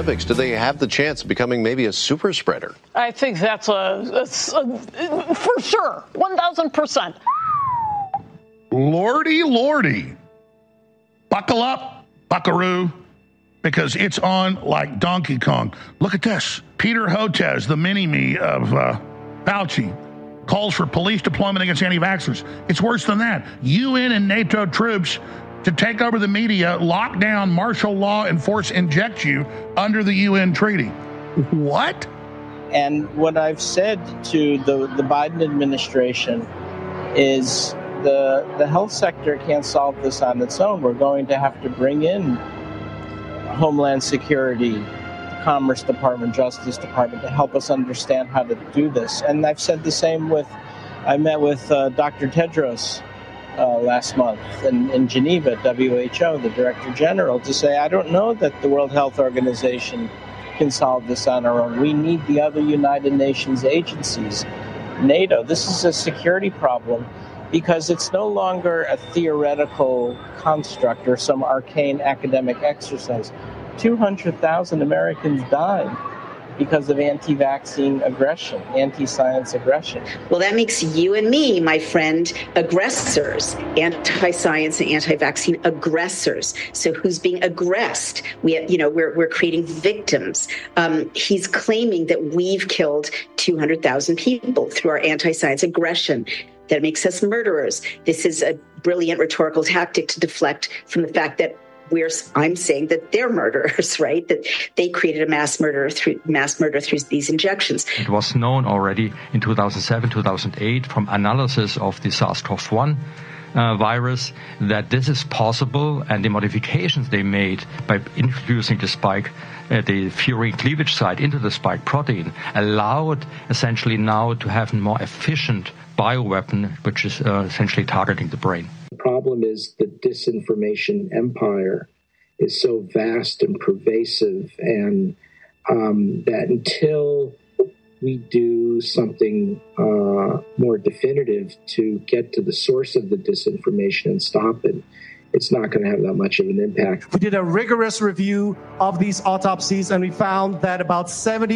Olympics? Do they have the chance of becoming maybe a super spreader? I think that's for sure, 1,000%. Lordy. Buckle up, buckaroo, because it's on like Donkey Kong. Look at this. Peter Hotez, the mini-me of Fauci, calls for police deployment against anti-vaxxers. It's worse than that. UN and NATO troops to take over the media, lock down martial law, and force inject you under the UN treaty. What? And what I've said to the Biden administration is the health sector can't solve this on its own. We're going to have to bring in Homeland Security, Commerce Department, Justice Department to help us understand how to do this. And I've said the same I met with Dr. Tedros last month in Geneva, WHO, the Director General, to say, I don't know that the World Health Organization can solve this on our own. We need the other United Nations agencies, NATO. This is a security problem because it's no longer a theoretical construct or some arcane academic exercise. 200,000 Americans died because of anti-vaccine aggression, anti-science aggression. Well, that makes you and me, my friend, aggressors, anti-science and anti-vaccine aggressors. So who's being aggressed? We're creating victims. He's claiming that we've killed 200,000 people through our anti-science aggression. That makes us murderers. This is a brilliant rhetorical tactic to deflect from the fact that I'm saying that they're murderers, right? That they created a mass murder through these injections. It was known already in 2007, 2008 from analysis of the SARS-CoV-1 virus that this is possible, and the modifications they made by introducing the spike, the furin cleavage site into the spike protein, allowed essentially now to have a more efficient bioweapon, which is essentially targeting the brain. The problem is the disinformation empire is so vast and pervasive, and that until we do something more definitive to get to the source of the disinformation and stop it, it's not going to have that much of an impact. We did a rigorous review of these autopsies, and we found that about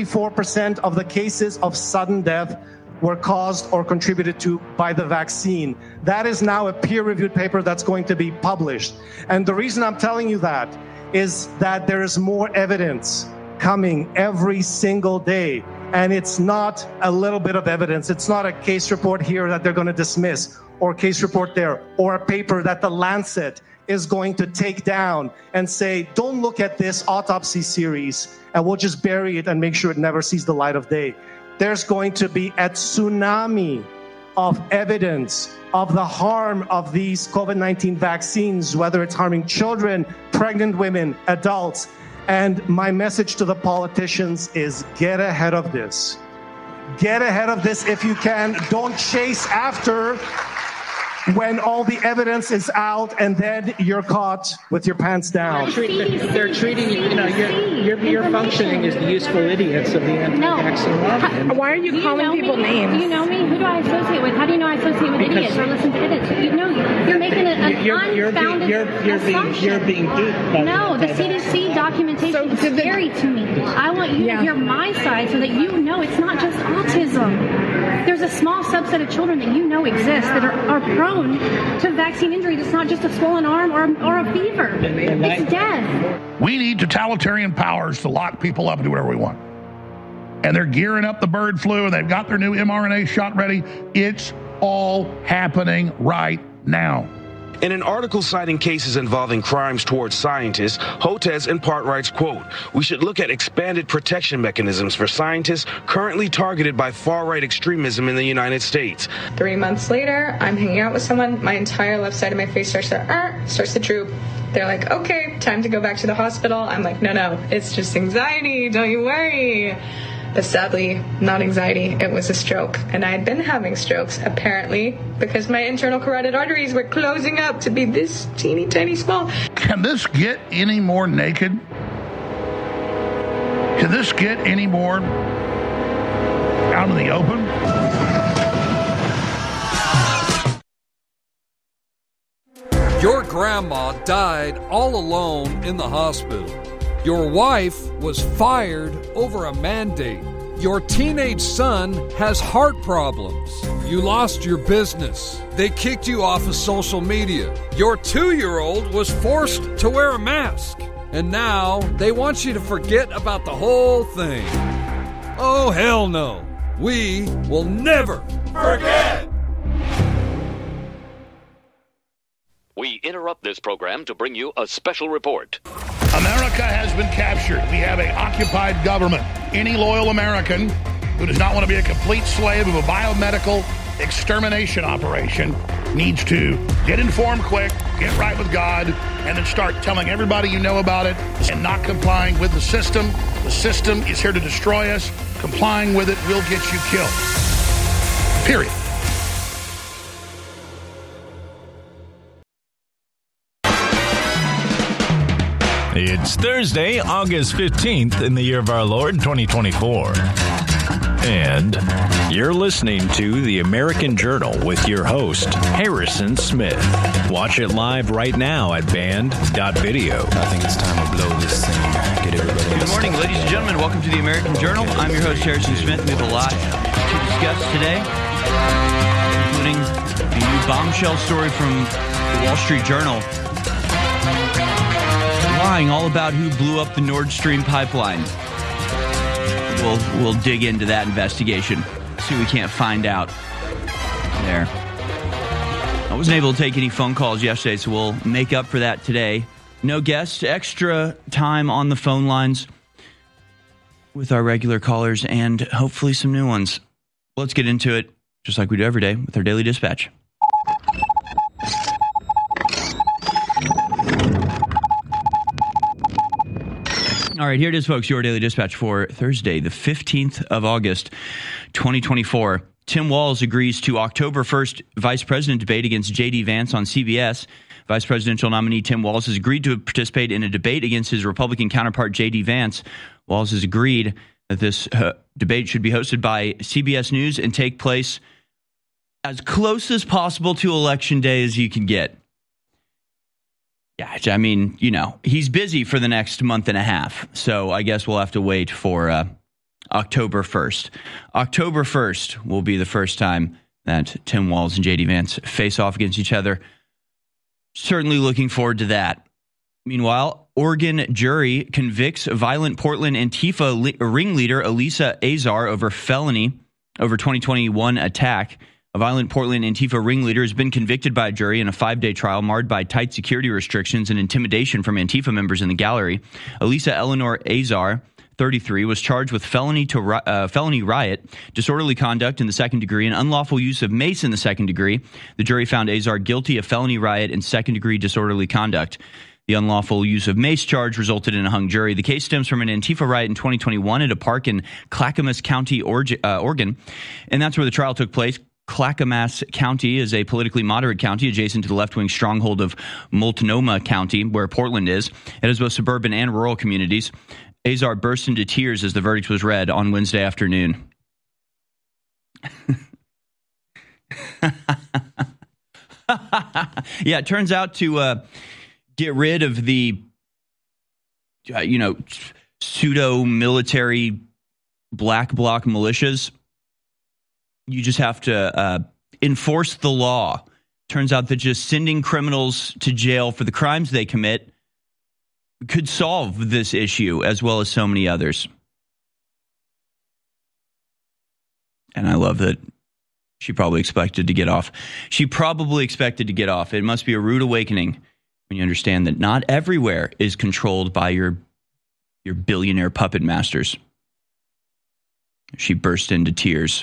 74% of the cases of sudden death were caused or contributed to by the vaccine. That is now a peer-reviewed paper that's going to be published. And the reason I'm telling you that is that there is more evidence coming every single day. And it's not a little bit of evidence. It's not a case report here that they're going to dismiss, or a case report there, or a paper that the Lancet is going to take down and say, don't look at this autopsy series and we'll just bury it and make sure it never sees the light of day. There's going to be a tsunami of evidence of the harm of these COVID-19 vaccines, whether it's harming children, pregnant women, adults. And my message to the politicians is get ahead of this. Get ahead of this if you can. Don't chase after when all the evidence is out and then you're caught with your pants down. They're treating you, you're functioning as the useful idiots of the anti-vaccine law. Why are you calling people names? Do you know me? Who do I associate with? How do you know I associate with idiots or listen to idiots? You're making an unfounded assumption. You're being duped. No, the CDC documentation is scary to me. I want you to hear my side so that you know it's not just autism. There's a small subset of children that you know exist that are prone to vaccine injury. That's not just a swollen arm or a fever. It's death. We need totalitarian powers to lock people up and do whatever we want. And they're gearing up the bird flu, and they've got their new mRNA shot ready. It's all happening right now. In an article citing cases involving crimes towards scientists, Hotez in part writes, quote, "We should look at expanded protection mechanisms for scientists currently targeted by far-right extremism in the United States." 3 months later, I'm hanging out with someone, my entire left side of my face starts to droop. They're like, okay, time to go back to the hospital. I'm like, no, it's just anxiety, don't you worry. But sadly, not anxiety, it was a stroke. And I had been having strokes, apparently, because my internal carotid arteries were closing up to be this teeny tiny small. Can this get any more naked? Can this get any more out in the open? Your grandma died all alone in the hospital. Your wife was fired over a mandate. Your teenage son has heart problems. You lost your business. They kicked you off of social media. Your 2-year-old was forced to wear a mask. And now they want you to forget about the whole thing. Oh, hell no. We will never forget. We interrupt this program to bring you a special report. America has been captured. We have an occupied government. Any loyal American who does not want to be a complete slave of a biomedical extermination operation needs to get informed quick, get right with God, and then start telling everybody you know about it and not complying with the system. The system is here to destroy us. Complying with it will get you killed. Period. It's Thursday, August 15th in the year of our Lord, 2024. And you're listening to The American Journal with your host, Harrison Smith. Watch it live right now at band.video. I think it's time to blow this thing. Get everybody. Good morning, ladies and gentlemen. Welcome to The American Journal. I'm your host, Harrison Smith. We have a lot to discuss today, including a new bombshell story from the Wall Street Journal, lying all about who blew up the Nord Stream pipeline. We'll dig into that investigation, see what we can't find out there. I wasn't able to take any phone calls yesterday, so we'll make up for that today. No guests, extra time on the phone lines with our regular callers and hopefully some new ones. Let's get into it, just like we do every day, with our Daily Dispatch. All right, here it is, folks, your Daily Dispatch for Thursday, the 15th of August, 2024. Tim Walz agrees to October 1st vice president debate against J.D. Vance on CBS. Vice presidential nominee Tim Walz has agreed to participate in a debate against his Republican counterpart J.D. Vance. Walz has agreed that this debate should be hosted by CBS News and take place as close as possible to Election Day as you can get. Yeah, I mean, you know, he's busy for the next month and a half, so I guess we'll have to wait for October 1st. October 1st will be the first time that Tim Walz and J.D. Vance face off against each other. Certainly looking forward to that. Meanwhile, Oregon jury convicts violent Portland Antifa ringleader Elisa Azar over 2021 attack. A violent Portland Antifa ringleader has been convicted by a jury in a 5-day trial marred by tight security restrictions and intimidation from Antifa members in the gallery. Elisa Eleanor Azar, 33, was charged with felony riot, disorderly conduct in the second degree, and unlawful use of mace in the second degree. The jury found Azar guilty of felony riot and second-degree disorderly conduct. The unlawful use of mace charge resulted in a hung jury. The case stems from an Antifa riot in 2021 at a park in Clackamas County, Oregon, and that's where the trial took place. Clackamas County is a politically moderate county adjacent to the left-wing stronghold of Multnomah County, where Portland is. It has both suburban and rural communities. Azar burst into tears as the verdict was read on Wednesday afternoon. Yeah, it turns out to get rid of the, pseudo-military black bloc militias, you just have to enforce the law. Turns out that just sending criminals to jail for the crimes they commit could solve this issue as well as so many others. And I love that she probably expected to get off. It must be a rude awakening when you understand that not everywhere is controlled by your billionaire puppet masters. She burst into tears.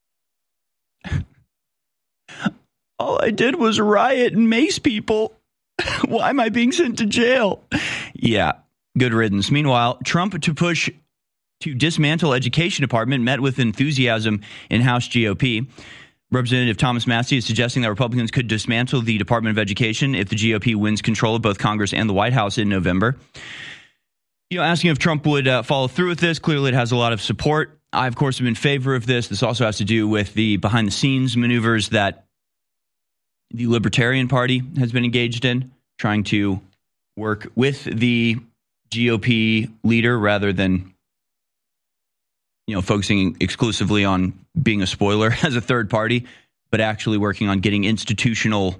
All I did was riot and mace people. Why am I being sent to jail? Yeah, good riddance. Meanwhile, Trump to dismantle education department met with enthusiasm in House GOP. Representative Thomas Massie is suggesting that Republicans could dismantle the Department of Education if the GOP wins control of both Congress and the White House in November. Asking if Trump would follow through with this. Clearly, it has a lot of support. I, of course, am in favor of this. This also has to do with the behind-the-scenes maneuvers that the Libertarian Party has been engaged in, trying to work with the GOP leader rather than, focusing exclusively on being a spoiler as a third party, but actually working on getting institutional,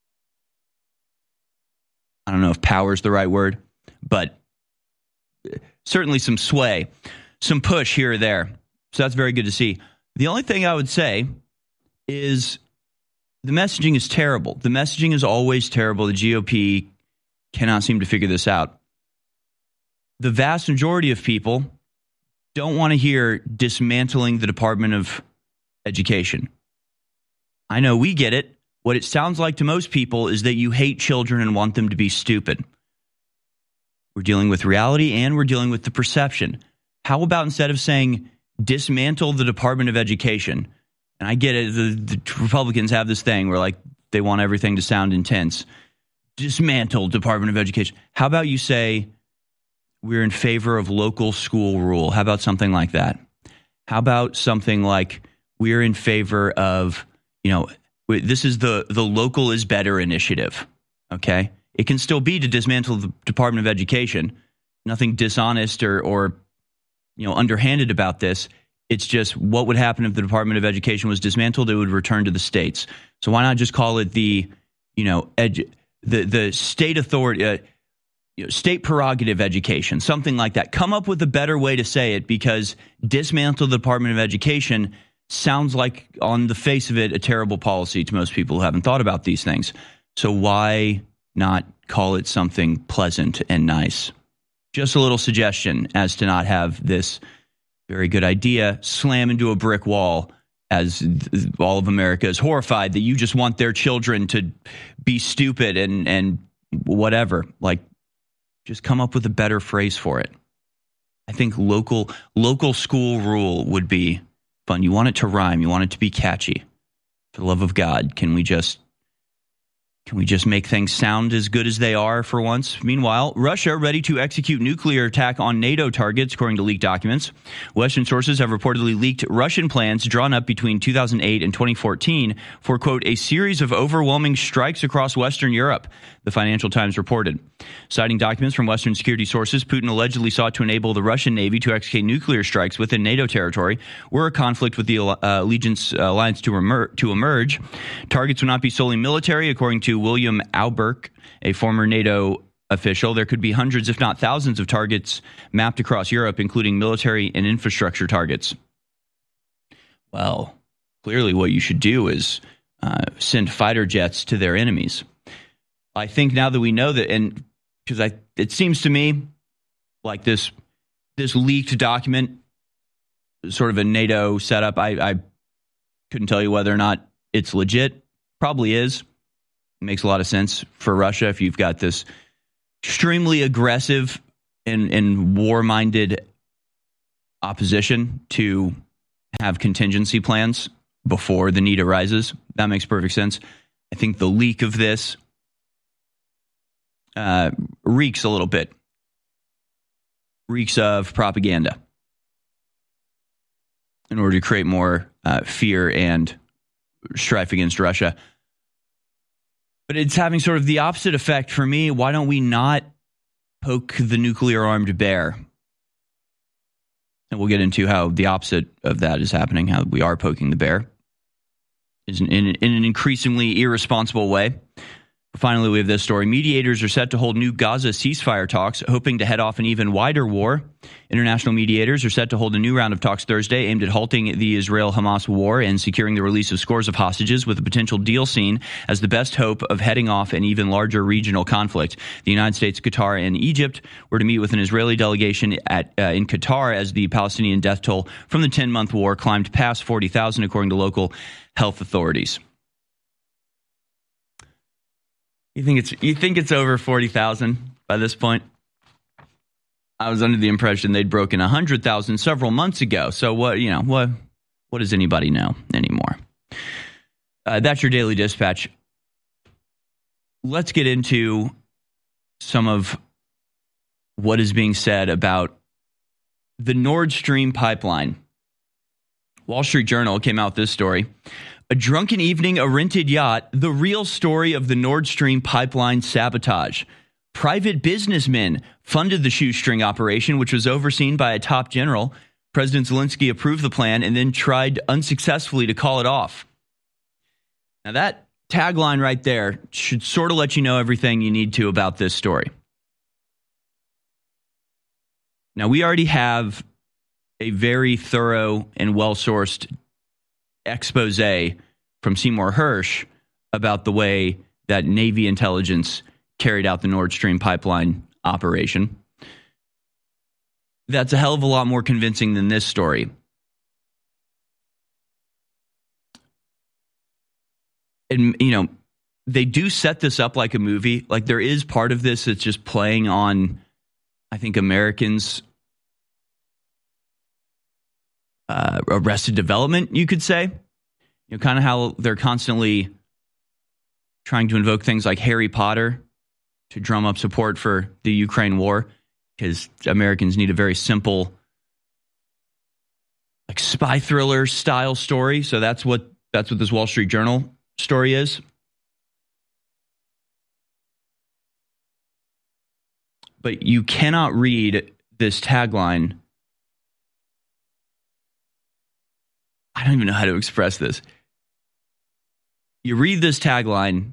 I don't know if power is the right word, but certainly some sway, some push here or there. So that's very good to see. The only thing I would say is the messaging is terrible. The messaging is always terrible. The GOP cannot seem to figure this out. The vast majority of people don't want to hear dismantling the Department of Education. I know we get it. What it sounds like to most people is that you hate children and want them to be stupid. We're dealing with reality and we're dealing with the perception. How about instead of saying dismantle the Department of Education? And I get it. The Republicans have this thing where they want everything to sound intense. Dismantle Department of Education. How about you say we're in favor of local school rule? How about something like that? How about something like we're in favor of, this is the local is better initiative. Okay. It can still be to dismantle the Department of Education. Nothing dishonest or underhanded about this. It's just what would happen if the Department of Education was dismantled? It would return to the states. So why not just call it the state authority, state prerogative education, something like that. Come up with a better way to say it, because dismantle the Department of Education sounds like, on the face of it, a terrible policy to most people who haven't thought about these things. So why not call it something pleasant and nice? Just a little suggestion as to not have this very good idea slam into a brick wall as all of America is horrified that you just want their children to be stupid and whatever. Just come up with a better phrase for it. I think local school rule would be fun. You want it to rhyme. You want it to be catchy. For the love of God, can we just make things sound as good as they are for once? Meanwhile, Russia ready to execute nuclear attack on NATO targets, according to leaked documents. Western sources have reportedly leaked Russian plans drawn up between 2008 and 2014 for, quote, a series of overwhelming strikes across Western Europe, the Financial Times reported. Citing documents from Western security sources, Putin allegedly sought to enable the Russian Navy to execute nuclear strikes within NATO territory were a conflict with the Alliance to emerge. Targets would not be solely military, according to William Auberk, a former NATO official. There could be hundreds, if not thousands, of targets mapped across Europe, including military and infrastructure targets. Well, clearly what you should do is send fighter jets to their enemies. I think now that we know that, and because it seems to me like this leaked document, sort of a NATO setup, I couldn't tell you whether or not it's legit. Probably is. It makes a lot of sense for Russia if you've got this extremely aggressive and war-minded opposition to have contingency plans before the need arises. That makes perfect sense. I think the leak of this reeks a little bit. Reeks of propaganda in order to create more fear and strife against Russia. But it's having sort of the opposite effect for me. Why don't we not poke the nuclear-armed bear? And we'll get into how the opposite of that is happening, how we are poking the bear in an increasingly irresponsible way. Finally, we have this story. Mediators are set to hold new Gaza ceasefire talks, hoping to head off an even wider war. International mediators are set to hold a new round of talks Thursday aimed at halting the Israel-Hamas war and securing the release of scores of hostages, with a potential deal seen as the best hope of heading off an even larger regional conflict. The United States, Qatar, and Egypt were to meet with an Israeli delegation in Qatar as the Palestinian death toll from the 10-month war climbed past 40,000, according to local health authorities. You think it's over 40,000 by this point? I was under the impression they'd broken 100,000 several months ago. So what does anybody know anymore? That's your Daily Dispatch. Let's get into some of what is being said about the Nord Stream pipeline. Wall Street Journal came out with this story. A drunken evening, a rented yacht, the real story of the Nord Stream pipeline sabotage. Private businessmen funded the shoestring operation, which was overseen by a top general. President Zelensky approved the plan and then tried unsuccessfully to call it off. Now, that tagline right there should sort of let you know everything you need to about this story. Now, we already have a very thorough and well-sourced expose from Seymour Hersh about the way that Navy intelligence carried out the Nord Stream pipeline operation. That's a hell of a lot more convincing than this story. And, you know, they do set this up like a movie. Like, there is part of this that's just playing on, I think, Americans' Arrested Development, you could say. You know, kind of how they're constantly trying to invoke things like Harry Potter to drum up support for the Ukraine war, because Americans need a very simple, like, spy thriller style story. So that's what this Wall Street Journal story is. But you cannot read this tagline. I don't even know how to express this. You read this tagline,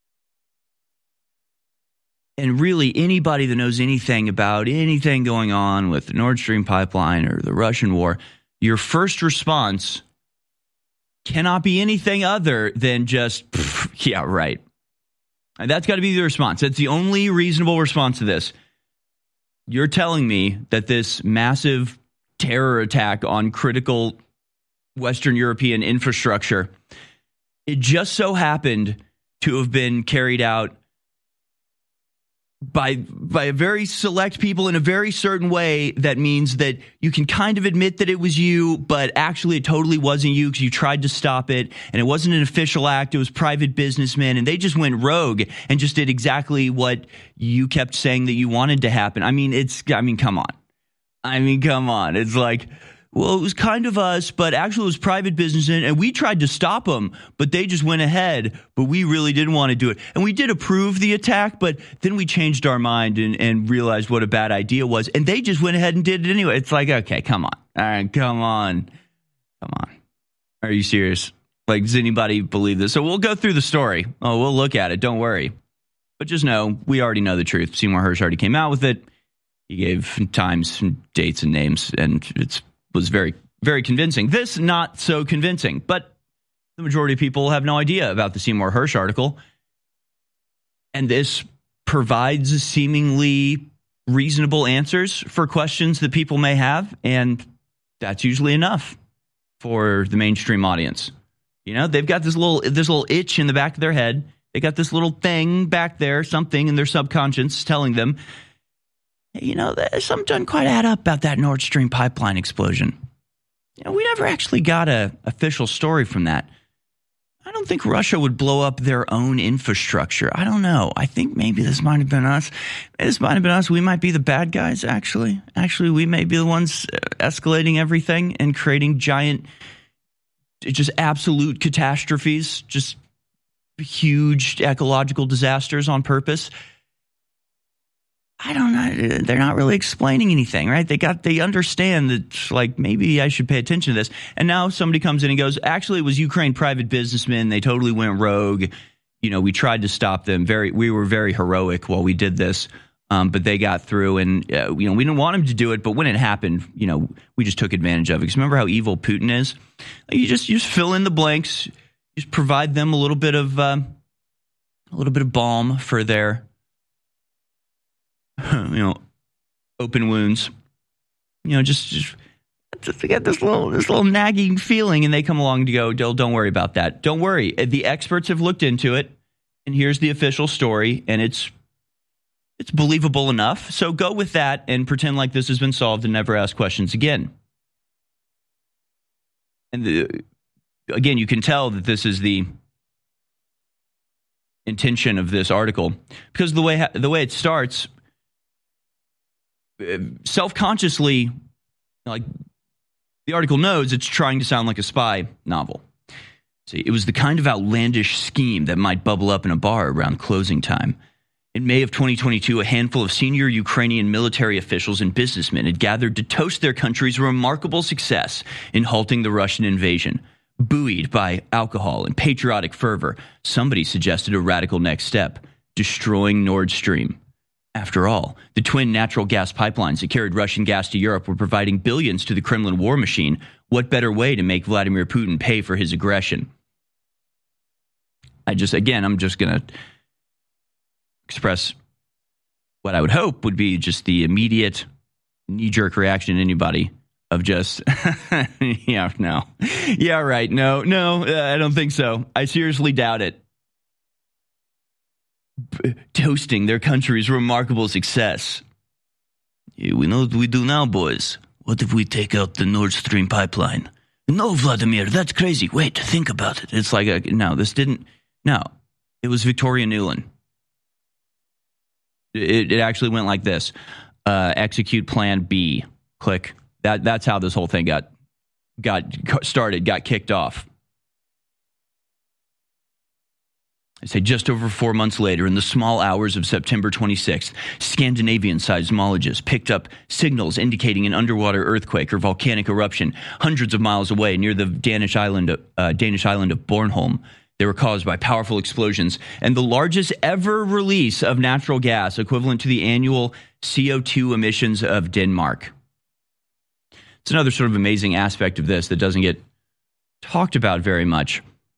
and really anybody that knows anything about anything going on with the Nord Stream pipeline or the Russian war, your first response cannot be anything other than just, yeah, right. And that's got to be the response. That's the only reasonable response to this. You're telling me that this massive terror attack on critical Western European infrastructure, it just so happened to have been carried out by a very select people in a very certain way. That means that you can kind of admit that it was you, but actually it totally wasn't you because you tried to stop it, and it wasn't an official act. It was private businessmen, and they just went rogue and just did exactly what you kept saying that you wanted to happen. Come on. It's like, well, it was kind of us, but actually it was private businessmen, and we tried to stop them, but they just went ahead, but we really didn't want to do it. And we did approve the attack, but then we changed our mind and realized what a bad idea was, and they just went ahead and did it anyway. It's like, okay, come on. All right, come on. Are you serious? Like, does anybody believe this? So we'll go through the story. Oh, we'll look at it. Don't worry. But just know, we already know the truth. Seymour Hersh already came out with it. He gave times and dates and names, and was very, very convincing. This, not so convincing, but the majority of people have no idea about the Seymour Hersh article. And this provides seemingly reasonable answers for questions that people may have, and that's usually enough for the mainstream audience. You know, they've got this little itch in the back of their head. They got this little thing back there, something in their subconscious telling them, you know, there's something doesn't quite add up about that Nord Stream pipeline explosion. You know, we never actually got an official story from that. I don't think Russia would blow up their own infrastructure. I don't know. I think maybe this might have been us. We might be the bad guys, actually. Actually, we may be the ones escalating everything and creating giant, just absolute catastrophes, just huge ecological disasters on purpose. I don't know. They're not really explaining anything, right? They understand that, like, maybe I should pay attention to this. And now somebody comes in and goes, actually, it was Ukraine private businessmen. They totally went rogue. You know, we tried to stop them. We were very heroic while we did this, but they got through. And you know, we didn't want them to do it, but when it happened, you know, we just took advantage of it. Because remember how evil Putin is? You just fill in the blanks. Just provide them a little bit of balm for their, you know, open wounds. You know, just get this little nagging feeling, and they come along to go, don't worry about that. Don't worry. The experts have looked into it, and here's the official story, and it's believable enough. So go with that and pretend like this has been solved and never ask questions again. And again, you can tell that this is the intention of this article, because the way it starts, self-consciously, like, the article knows it's trying to sound like a spy novel. See, it was the kind of outlandish scheme that might bubble up in a bar around closing time. In May of 2022, a handful of senior Ukrainian military officials and businessmen had gathered to toast their country's remarkable success in halting the Russian invasion. Buoyed by alcohol and patriotic fervor, somebody suggested a radical next step, destroying Nord Stream. After all, the twin natural gas pipelines that carried Russian gas to Europe were providing billions to the Kremlin war machine. What better way to make Vladimir Putin pay for his aggression? I'm just going to express what I would hope would be just the immediate knee-jerk reaction to anybody of just, yeah, no. Yeah, right. No, I don't think so. I seriously doubt it. Toasting their country's remarkable success. Yeah, we know what we do now, boys. What if we take out the Nord Stream pipeline? No, Vladimir, that's crazy. Wait, think about it. It's like, it was Victoria Nuland. It actually went like this. Execute Plan B. Click. That's how this whole thing got started, got kicked off. I say just over 4 months later, in the small hours of September 26th, Scandinavian seismologists picked up signals indicating an underwater earthquake or volcanic eruption hundreds of miles away near the Danish island of Bornholm. They were caused by powerful explosions and the largest ever release of natural gas, equivalent to the annual CO2 emissions of Denmark. It's another sort of amazing aspect of this that doesn't get talked about very much.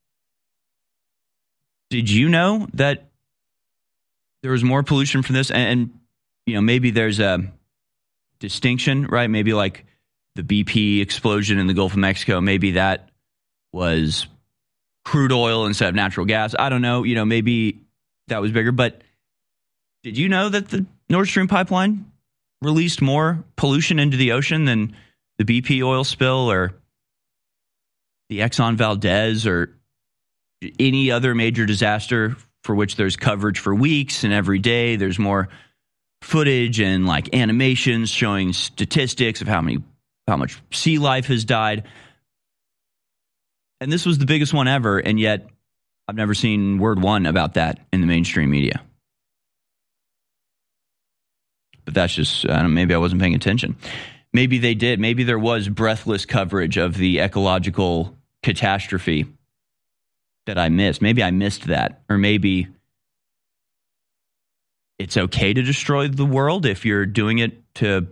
Did you know that there was more pollution from this? And maybe there's a distinction, right? Maybe like the BP explosion in the Gulf of Mexico, maybe that was crude oil instead of natural gas. I don't know. Maybe that was bigger. But did you know that the Nord Stream pipeline released more pollution into the ocean than the BP oil spill or the Exxon Valdez or any other major disaster for which there's coverage for weeks and every day? There's more footage and like animations showing statistics of how much sea life has died. And this was the biggest one ever, and yet I've never seen word one about that in the mainstream media. But that's just, maybe I wasn't paying attention. Maybe they did. Maybe there was breathless coverage of the ecological catastrophe that I missed. Maybe I missed that. Or maybe it's okay to destroy the world if you're doing it to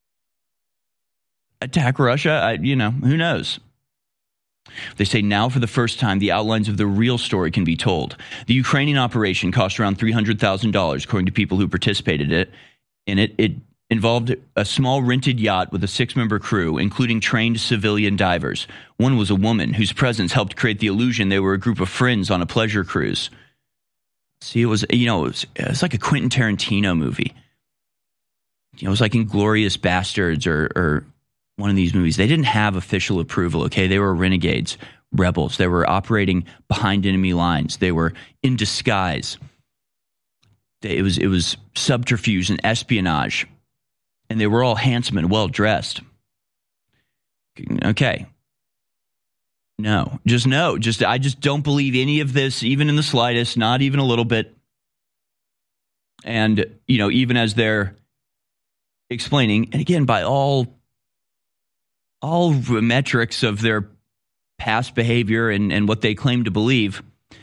attack Russia. Who knows? They say now for the first time, the outlines of the real story can be told. The Ukrainian operation cost around $300,000, according to people who participated in it. It involved a small rented yacht with a 6-member crew, including trained civilian divers. One was a woman whose presence helped create the illusion they were a group of friends on a pleasure cruise. See, it was like a Quentin Tarantino movie. It was like Inglourious Bastards or one of these movies. They didn't have official approval, okay? They were renegades, rebels. They were operating behind enemy lines. They were in disguise. It was subterfuge and espionage. And they were all handsome and well-dressed. Okay. No. I just don't believe any of this, even in the slightest, not even a little bit. And, even as they're explaining, and again, by all metrics of their past behavior and what they claim to believe,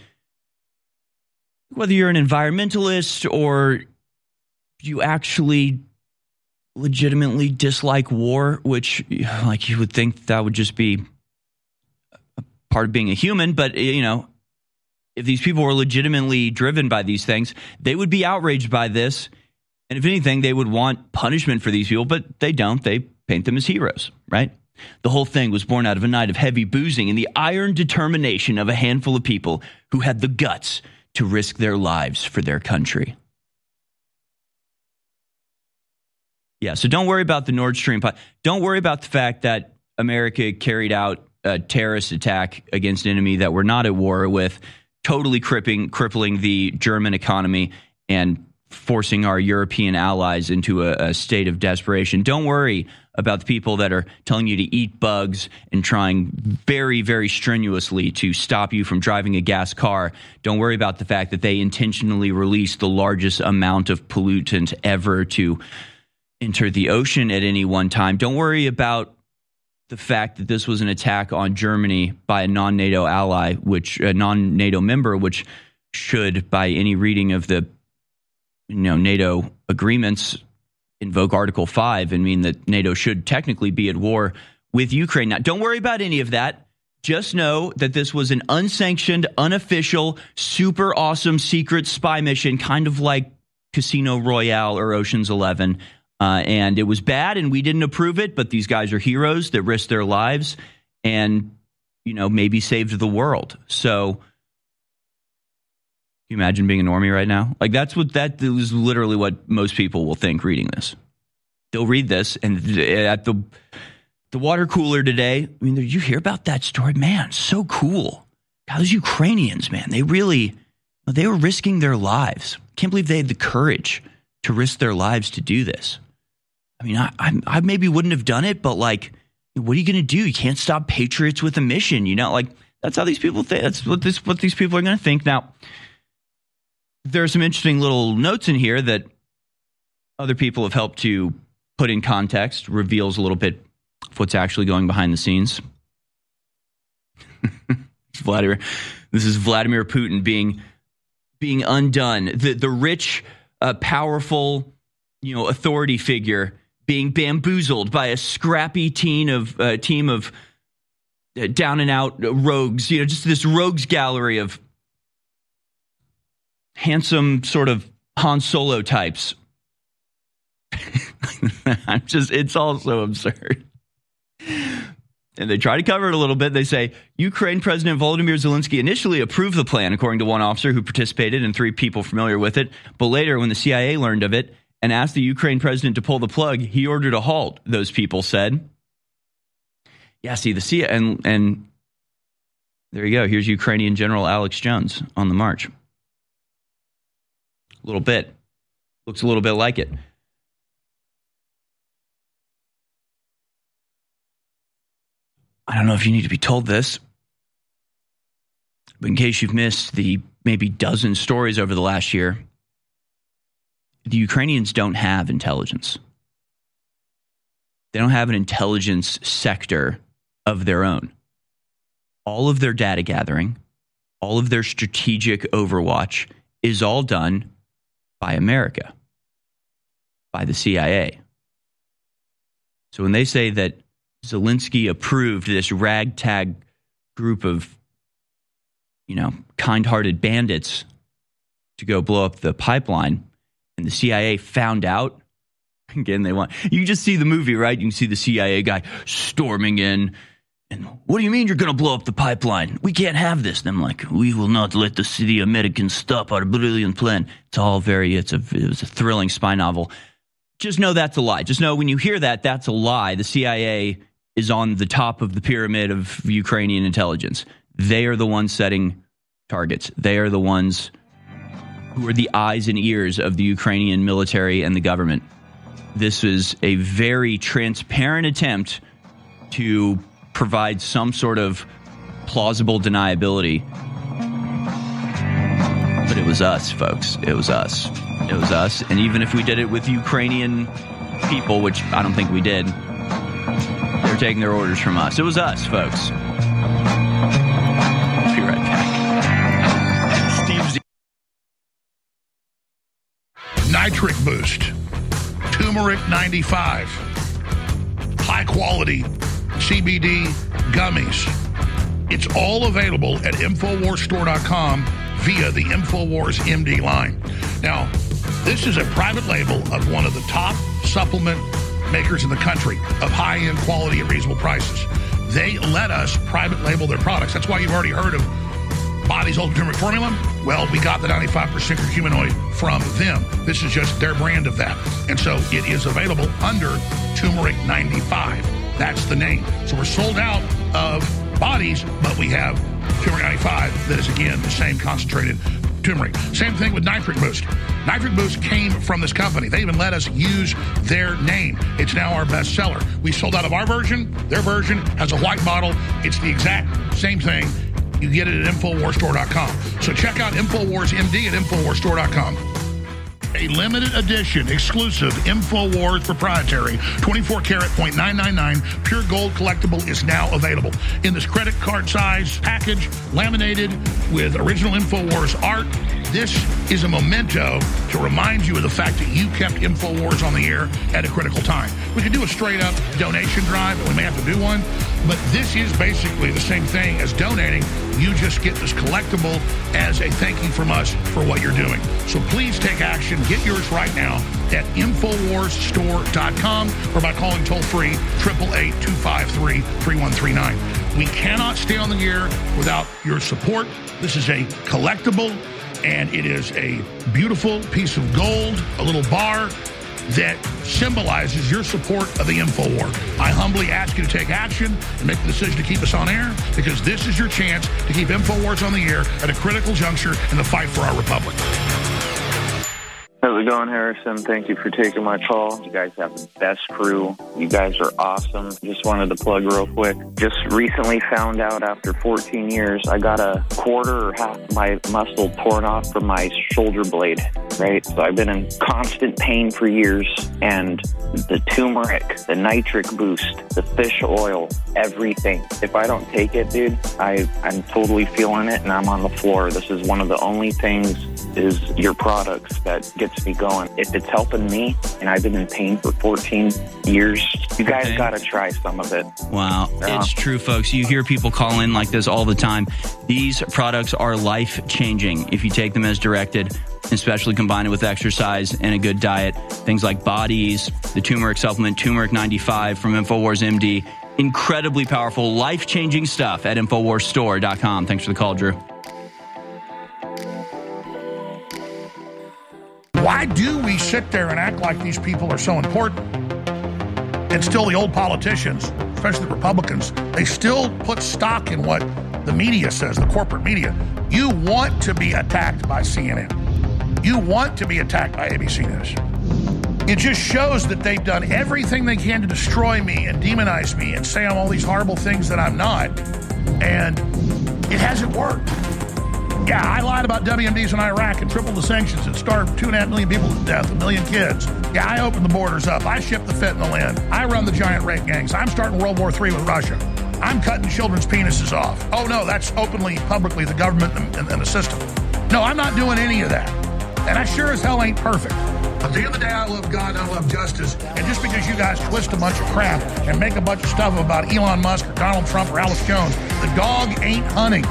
whether you're an environmentalist or you actually legitimately dislike war, which like you would think that would just be a part of being a human, but if these people were legitimately driven by these things, they would be outraged by this, and if anything, they would want punishment for these people, but they don't. They paint them as heroes, right? The whole thing was born out of a night of heavy boozing and the iron determination of a handful of people who had the guts to risk their lives for their country. Yeah, so don't worry about the Nord Stream. Don't worry about the fact that America carried out a terrorist attack against an enemy that we're not at war with, totally crippling the German economy and forcing our European allies into a state of desperation. Don't worry about the people that are telling you to eat bugs and trying very, very strenuously to stop you from driving a gas car. Don't worry about the fact that they intentionally release the largest amount of pollutant ever to enter the ocean at any one time. Don't worry about the fact that this was an attack on Germany by a non-NATO ally, a non-NATO member, which should, by any reading of the NATO agreements, invoke Article 5 and mean that NATO should technically be at war with Ukraine. Now, don't worry about any of that. Just know that this was an unsanctioned, unofficial, super awesome secret spy mission, kind of like Casino Royale or Ocean's 11. And it was bad, and we didn't approve it, but these guys are heroes that risked their lives and, maybe saved the world. So, can you imagine being a normie right now? Like, that is literally what most people will think reading this. They'll read this, and at the water cooler today, did you hear about that story? Man, so cool. God, those Ukrainians, man, they were risking their lives. Can't believe they had the courage to risk their lives to do this. I maybe wouldn't have done it, but what are you going to do? You can't stop patriots with a mission. That's how these people think. That's what these people are going to think. Now, there are some interesting little notes in here that other people have helped to put in context, reveals a little bit of what's actually going behind the scenes. This is Vladimir Putin being undone. The rich, powerful, authority figure being bamboozled by a scrappy team of down and out rogues. Just this rogues gallery of handsome sort of Han Solo types. It's all so absurd. And they try to cover it a little bit. They say, Ukraine President Volodymyr Zelensky initially approved the plan, according to one officer who participated and 3 people familiar with it. But later, when the CIA learned of it and asked the Ukraine president to pull the plug, he ordered a halt, those people said. Yeah, see, the CIA, and there you go. Here's Ukrainian General Alex Jones on the march. A little bit. Looks a little bit like it. I don't know if you need to be told this, but in case you've missed the maybe dozen stories over the last year, the Ukrainians don't have intelligence. They don't have an intelligence sector of their own. All of their data gathering, all of their strategic overwatch is all done by America, by the CIA. So when they say that Zelensky approved this ragtag group of, kind-hearted bandits to go blow up the pipeline, and the CIA found out, again, you just see the movie, right? You can see the CIA guy storming in, and what do you mean you're going to blow up the pipeline? We can't have this. And I'm like, we will not let the Americans stop our brilliant plan. It was a thrilling spy novel. Just know that's a lie. Just know when you hear that, that's a lie. The CIA is on the top of the pyramid of Ukrainian intelligence. They are the ones setting targets. They are the ones who are the eyes and ears of the Ukrainian military and the government. This is a very transparent attempt to provide some sort of plausible deniability. But it was us, folks. It was us. It was us. And even if we did it with Ukrainian people, which I don't think we did, they're taking their orders from us. It was us, folks. Be right back. Steve Z. Nitric Boost. Turmeric 95. High quality CBD gummies. It's all available at InfoWarsStore.com via the InfoWars MD line. Now, this is a private label of one of the top supplement makers in the country of high-end quality at reasonable prices. They let us private label their products. That's why you've already heard of Body's Ultimate Turmeric Formula. Well, we got the 95% curcuminoid from them. This is just their brand of that. And so it is available under Turmeric 95. That's the name. So we're sold out of Bodies, but we have Turmeric 95 that is, again, the same concentrated turmeric. Same thing with Nitric Boost. Nitric Boost came from this company. They even let us use their name. It's now our bestseller. We sold out of our version. Their version has a white bottle. It's the exact same thing. You get it at InfoWarsStore.com. So check out InfoWars MD at InfoWarsStore.com. A limited edition, exclusive InfoWars proprietary 24-karat .999 pure gold collectible is now available in this credit card size package, laminated with original InfoWars art. This is a memento to remind you of the fact that you kept InfoWars on the air at a critical time. We could do a straight-up donation drive, and we may have to do one, but this is basically the same thing as donating. You just get this collectible as a thank you from us for what you're doing. So please take action. Get yours right now at InfoWarsStore.com or by calling toll-free 888-253-3139. We cannot stay on the air without your support. This is a collectible, and it is a beautiful piece of gold, a little bar that symbolizes your support of the InfoWar. I humbly ask you to take action and make the decision to keep us on air, because this is your chance to keep InfoWars on the air at a critical juncture in the fight for our republic. How's it going, Harrison? Thank you for taking my call. You guys have the best crew. You guys are awesome. Just wanted to plug real quick. Just recently found out after 14 years, I got a quarter or half of my muscle torn off from my shoulder blade, right? So I've been in constant pain for years, and the turmeric, the nitric boost, the fish oil, everything. If I don't take it, dude, I'm totally feeling it, and I'm on the floor. This is one of the only things is your products that gets me going. If it's helping me, and I've been in pain for 14 years, you guys got to try some of it. Wow. It's true, folks. You hear people call in like this all the time. These products are life-changing if you take them as directed, especially combined with exercise and a good diet. Things like Bodies, the turmeric supplement, Turmeric 95 from InfoWars MD. Incredibly powerful, life-changing stuff at InfoWarsStore.com. Thanks for the call, Drew. Why do we sit there and act like these people are so important? And still the old politicians, especially the Republicans, they still put stock in what the media says, the corporate media. You want to be attacked by CNN. You want to be attacked by ABC News. It just shows that they've done everything they can to destroy me and demonize me and say I'm all these horrible things that I'm not. And it hasn't worked. Yeah, I lied about WMDs in Iraq and tripled the sanctions and starved 2.5 million people to death, 1 million kids. Yeah, I opened the borders up. I shipped the fentanyl in. I run the giant rape gangs. I'm starting World War III with Russia. I'm cutting children's penises off. Oh, no, that's openly, publicly, the government and the system. No, I'm not doing any of that. And I sure as hell ain't perfect. But at the end of the day, I love God, I love justice. And just because you guys twist a bunch of crap and make a bunch of stuff about Elon Musk or Donald Trump or Alex Jones, the dog ain't hunting.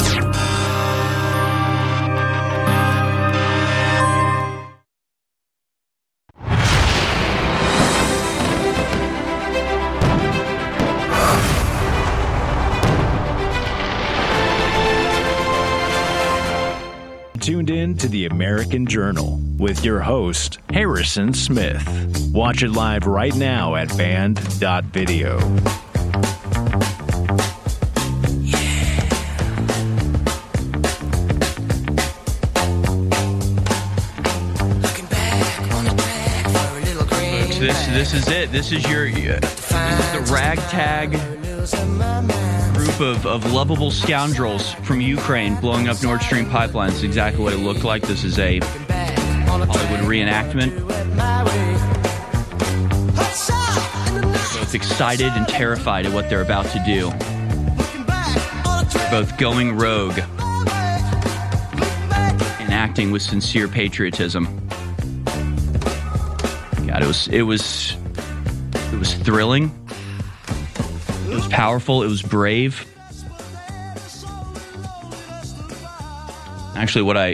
Tuned in to the American Journal with your host, Harrison Smith. Watch it live right now at band.video. This is it. This is your the ragtag group of lovable scoundrels from Ukraine blowing up Nord Stream pipelines. It's exactly what it looked like. This is a Hollywood reenactment. Both excited and terrified at what they're about to do. They're both going rogue and acting with sincere patriotism. God, it was thrilling. It was powerful. It was brave. Actually, what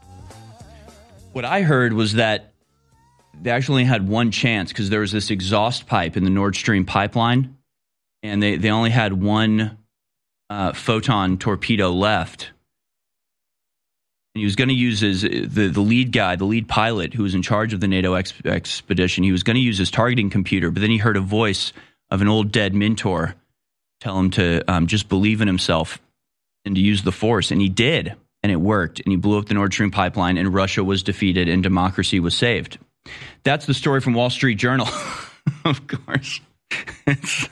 I heard was that they actually had one chance because there was this exhaust pipe in the Nord Stream pipeline, and they only had one photon torpedo left. And he was going to use the lead guy, the lead pilot who was in charge of the NATO expedition. He was going to use his targeting computer, but then he heard a voice of an old dead mentor tell him to just believe in himself and to use the force. And he did. and it worked. And he blew up the Nord Stream pipeline, and Russia was defeated, and democracy was saved. That's the story from Wall Street Journal. Of course. It's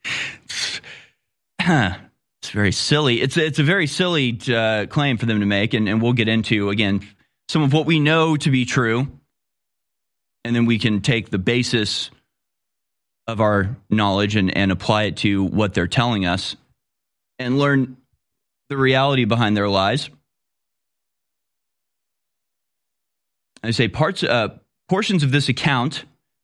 very silly. It's a very silly claim for them to make, and we'll get into, again, some of what we know to be true, and then we can take the basis of our knowledge and apply it to what they're telling us and learn the reality behind their lies. I say portions of this account,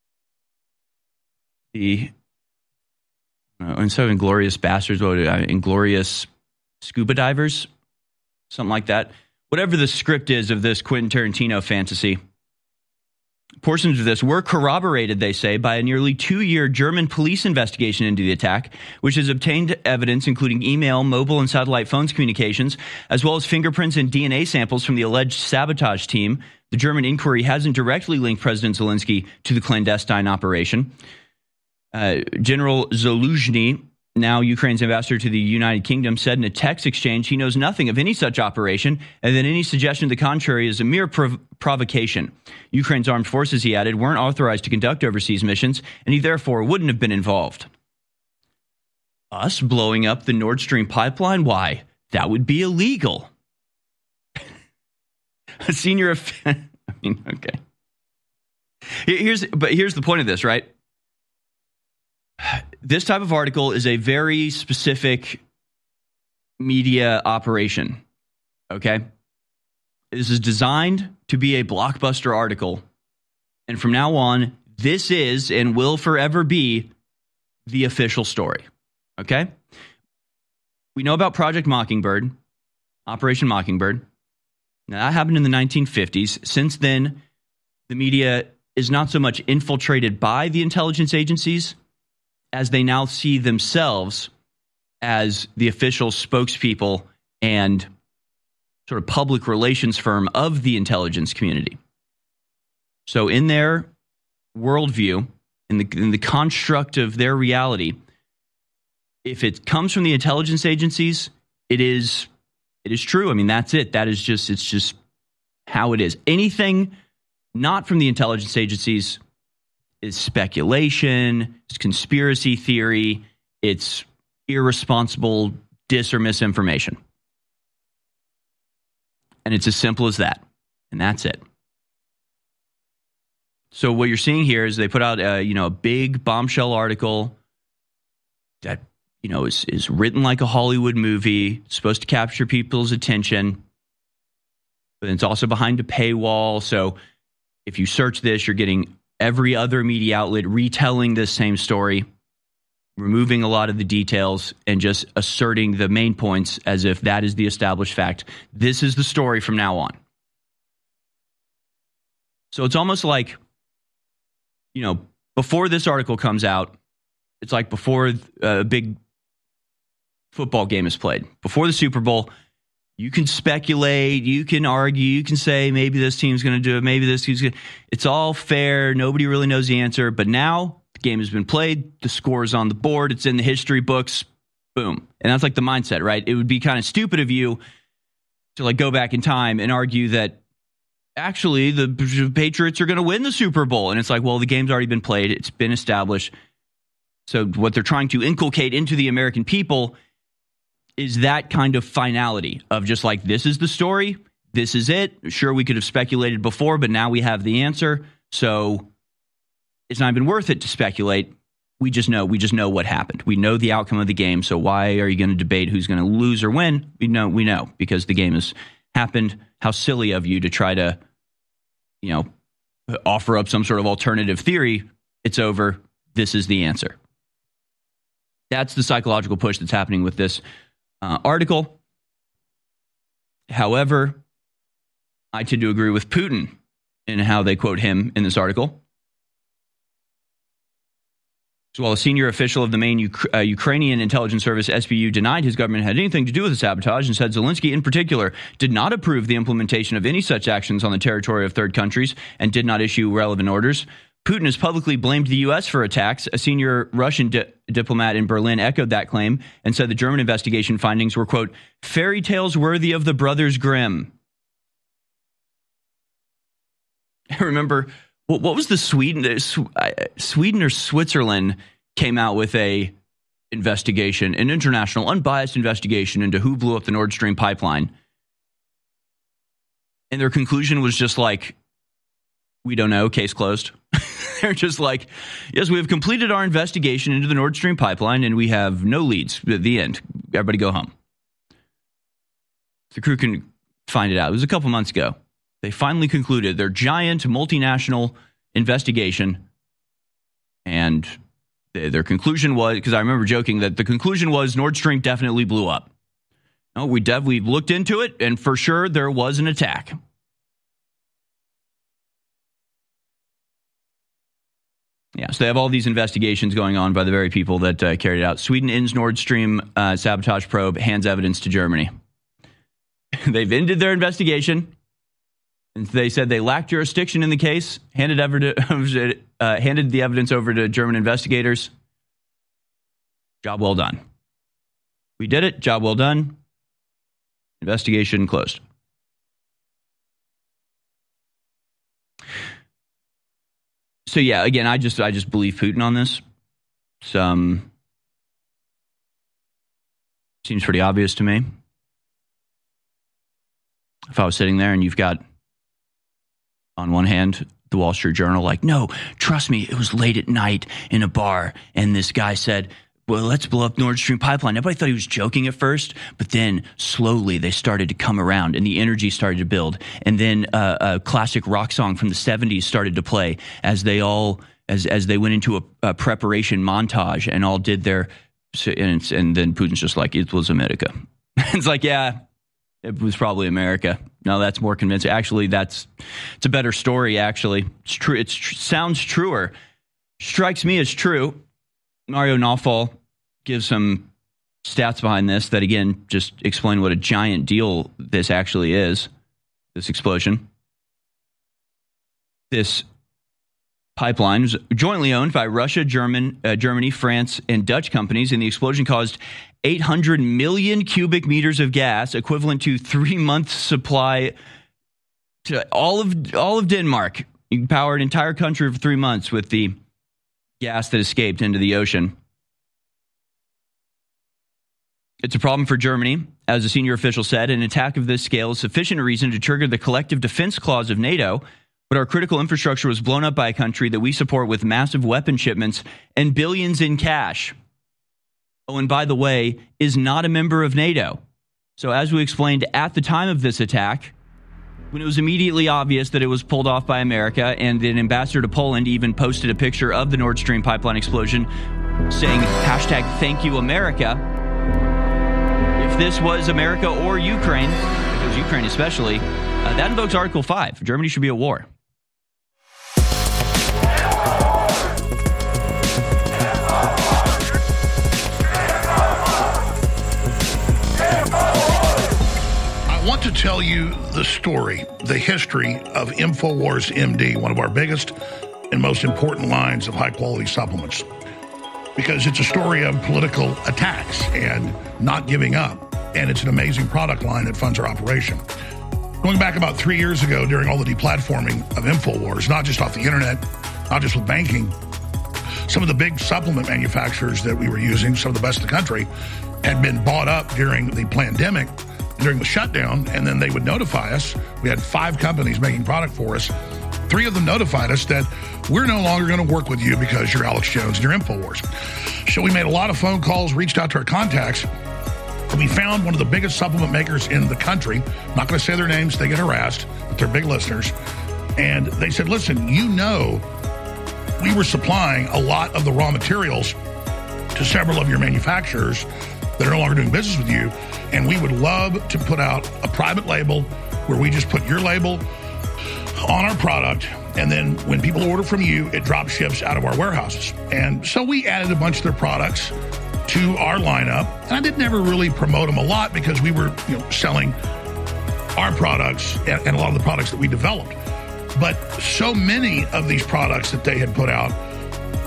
instead of Inglorious Bastards, Inglorious Scuba Divers, something like that. Whatever the script is of this Quentin Tarantino fantasy, portions of this were corroborated, they say, by a nearly 2-year German police investigation into the attack, which has obtained evidence including email, mobile, and satellite phones communications, as well as fingerprints and DNA samples from the alleged sabotage team. The German inquiry hasn't directly linked President Zelensky to the clandestine operation. General Zaluzhny, now Ukraine's ambassador to the United Kingdom, said in a text exchange he knows nothing of any such operation and that any suggestion to the contrary is a mere provocation. Ukraine's armed forces, he added, weren't authorized to conduct overseas missions, and he therefore wouldn't have been involved. Us blowing up the Nord Stream pipeline? Why? That would be illegal. A senior... okay. Here's the point of this, right? This type of article is a very specific media operation, okay? This is designed to be a blockbuster article, and from now on, this is and will forever be the official story, okay? We know about Project Mockingbird, Operation Mockingbird. Now, that happened in the 1950s. Since then, the media is not so much infiltrated by the intelligence agencies as they now see themselves as the official spokespeople and sort of public relations firm of the intelligence community. So in their worldview, in the construct of their reality, if it comes from the intelligence agencies, it is true. I mean, that's it. It's just how it is. Anything not from the intelligence agencies is speculation, it's conspiracy theory, it's irresponsible dis or misinformation. And it's as simple as that. And that's it. So what you're seeing here is they put out a big bombshell article that is written like a Hollywood movie, supposed to capture people's attention, but it's also behind a paywall. So if you search this, you're getting every other media outlet retelling this same story, removing a lot of the details and just asserting the main points as if that is the established fact. This is the story from now on. So it's almost like, before this article comes out, it's like before a big football game is played. Before the Super Bowl, you can speculate, you can argue, you can say maybe this team's going to do it, maybe this team's going to... It's all fair. Nobody really knows the answer. But now the game has been played. The score is on the board. It's in the history books. Boom. And that's like the mindset, right? It would be kind of stupid of you to go back in time and argue that actually the Patriots are going to win the Super Bowl. And it's like, well, the game's already been played. It's been established. So what they're trying to inculcate into the American people is that kind of finality of just like, this is the story, this is it. Sure, we could have speculated before, but now we have the answer. So it's not even worth it to speculate. We just know what happened. We know the outcome of the game. So why are you going to debate who's going to lose or win? We know because the game has happened. How silly of you to try to, offer up some sort of alternative theory. It's over. This is the answer. That's the psychological push that's happening with this article. However, I tend to agree with Putin in how they quote him in this article. So while a senior official of the main Ukrainian intelligence service, SBU, denied his government had anything to do with the sabotage and said Zelensky in particular did not approve the implementation of any such actions on the territory of third countries and did not issue relevant orders, Putin has publicly blamed the U.S. for attacks. A senior Russian diplomat in Berlin echoed that claim and said the German investigation findings were, quote, fairy tales worthy of the Brothers Grimm. I remember, what was the Sweden or Switzerland came out with a investigation, an international unbiased investigation into who blew up the Nord Stream pipeline. And their conclusion was just like, we don't know, case closed. They're just like, yes, we have completed our investigation into the Nord Stream pipeline and we have no leads at the end. Everybody go home. The crew can find it out. It was a couple months ago. They finally concluded their giant multinational investigation. And their conclusion was, because I remember joking that the conclusion was Nord Stream definitely blew up. No, we looked into it, and for sure there was an attack. Yeah, so they have all these investigations going on by the very people that carried it out. Sweden ends Nord Stream sabotage probe, hands evidence to Germany. They've ended their investigation. And they said they lacked jurisdiction in the case, handed the evidence over to German investigators. Job well done. We did it. Job well done. Investigation closed. So yeah, again, I just believe Putin on this. Seems pretty obvious to me. If I was sitting there and you've got, on one hand, the Wall Street Journal, like, no, trust me, it was late at night in a bar, and this guy said, well, let's blow up Nord Stream pipeline. Everybody thought he was joking at first, but then slowly they started to come around, and the energy started to build. And then a classic rock song from the 70s started to play as they went into a preparation montage and all did their, and then Putin's just like, it was America. It's like, yeah, it was probably America. No, that's more convincing. Actually, it's a better story, actually. It's true. It sounds truer. Strikes me as true. Mario Nawfal gives some stats behind this that, again, just explain what a giant deal this actually is, this explosion. This pipeline was jointly owned by Russia, Germany, France, and Dutch companies, and the explosion caused 800 million cubic meters of gas, equivalent to 3 months' supply to all of Denmark. You can power an entire country for 3 months with the gas that escaped into the ocean. It's a problem for Germany, as a senior official said. An attack of this scale is sufficient reason to trigger the collective defense clause of NATO, but our critical infrastructure was blown up by a country that we support with massive weapon shipments and billions in cash. Oh, and by the way, is not a member of NATO. So as we explained at the time of this attack, when it was immediately obvious that it was pulled off by America, and an ambassador to Poland even posted a picture of the Nord Stream pipeline explosion saying #ThankYouAmerica. If this was America or Ukraine, if it was Ukraine especially, that invokes Article 5. Germany should be at war. I want to tell you the story, the history of InfoWars MD, one of our biggest and most important lines of high-quality supplements, because it's a story of political attacks and not giving up, and it's an amazing product line that funds our operation. Going back about 3 years ago, during all the deplatforming of InfoWars, not just off the internet, not just with banking, some of the big supplement manufacturers that we were using, some of the best in the country, had been bought up during the pandemic, during the shutdown, and then they would notify us. We had 5 companies making product for us. 3 of them notified us that we're no longer going to work with you because you're Alex Jones and you're InfoWars. So we made a lot of phone calls, reached out to our contacts, and we found one of the biggest supplement makers in the country. I'm not going to say their names, they get harassed, but they're big listeners. And they said, listen, we were supplying a lot of the raw materials to several of your manufacturers that are no longer doing business with you, and we would love to put out a private label where we just put your label on our product, and then when people order from you, it drop ships out of our warehouses. And so we added a bunch of their products to our lineup, and I didn't ever really promote them a lot because we were selling our products and a lot of the products that we developed. But so many of these products that they had put out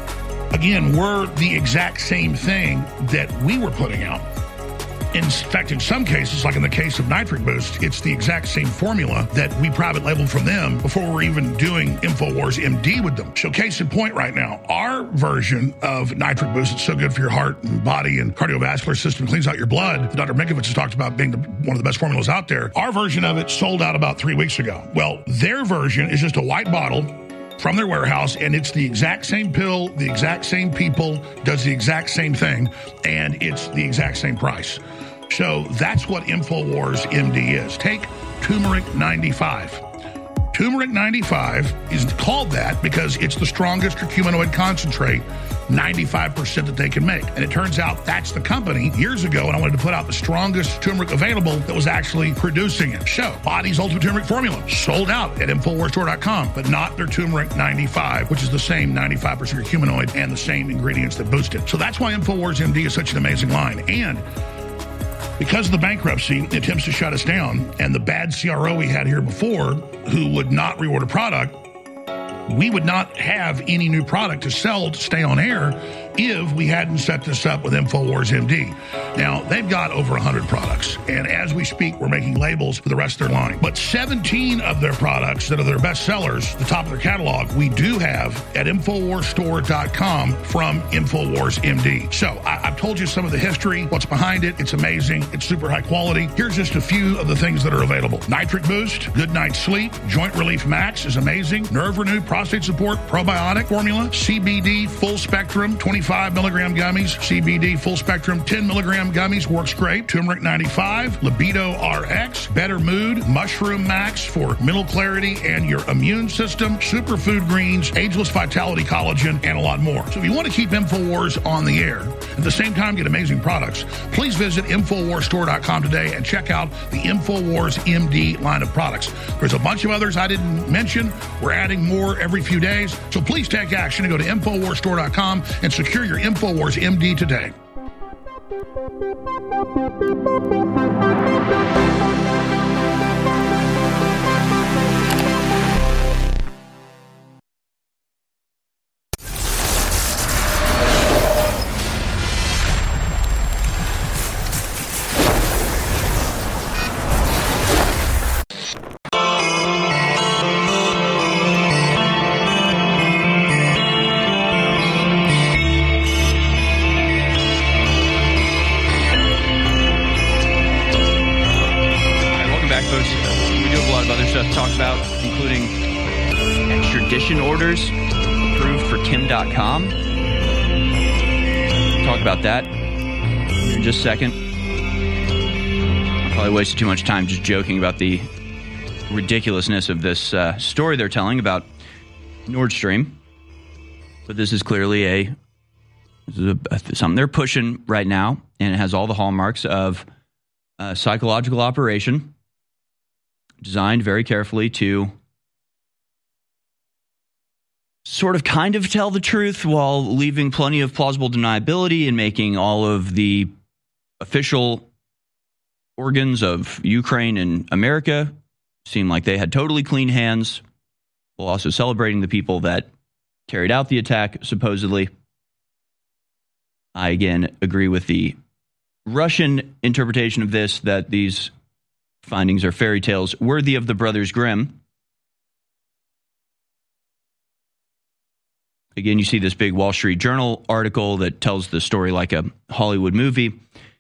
again, were the exact same thing that we were putting out. In fact, in some cases, like in the case of Nitric Boost, it's the exact same formula that we private labeled from them before we're even doing InfoWars MD with them. So case in point right now, our version of Nitric Boost is so good for your heart and body and cardiovascular system, cleans out your blood, that Dr. Minkovich has talked about being one of the best formulas out there. Our version of it sold out about 3 weeks ago. Well, their version is just a white bottle from their warehouse, and it's the exact same pill, the exact same people, does the exact same thing, and it's the exact same price. So that's what InfoWars MD is. Take Turmeric 95. Turmeric 95 is called that because it's the strongest curcuminoid concentrate, 95% that they can make. And it turns out that's the company years ago, and I wanted to put out the strongest turmeric available that was actually producing it. So, Body's Ultimate Turmeric Formula sold out at InfoWarsStore.com, but not their Turmeric 95, which is the same 95% curcuminoid and the same ingredients that boost it. So that's why InfoWars MD is such an amazing line. And because of the bankruptcy, attempts to shut us down, and the bad CRO we had here before who would not reorder product, we would not have any new product to sell to stay on air if we hadn't set this up with InfoWars MD. Now, they've got over 100 products, and as we speak, we're making labels for the rest of their line. But 17 of their products that are their best sellers, the top of their catalog, we do have at InfoWarsStore.com from InfoWars MD. So I've told you some of the history, what's behind it. It's amazing. It's super high quality. Here's just a few of the things that are available. Nitric Boost, Good Night's Sleep, Joint Relief Max is amazing. Nerve Renew, Prostate Support, Probiotic Formula, CBD Full Spectrum, 25 milligram gummies, CBD Full Spectrum, 10 milligram gummies, works great. Turmeric 95, Libido RX, Better Mood, Mushroom Max for mental clarity and your immune system, Superfood Greens, Ageless Vitality Collagen, and a lot more. So if you want to keep InfoWars on the air, at the same time get amazing products, please visit InfoWarsStore.com today and check out the InfoWars MD line of products. There's a bunch of others I didn't mention. We're adding more every few days. So please take action and go to InfoWarsStore.com and secure your InfoWars MD today. Orders approved for Kim.com. Talk about that in just a second. I probably wasted too much time just joking about the ridiculousness of this story they're telling about Nord Stream. But this is clearly something they're pushing right now, and it has all the hallmarks of a psychological operation designed very carefully to sort of kind of tell the truth while leaving plenty of plausible deniability and making all of the official organs of Ukraine and America seem like they had totally clean hands, while also celebrating the people that carried out the attack, supposedly. I, again, agree with the Russian interpretation of this, that these findings are fairy tales worthy of the Brothers Grimm. Again, you see this big Wall Street Journal article that tells the story like a Hollywood movie.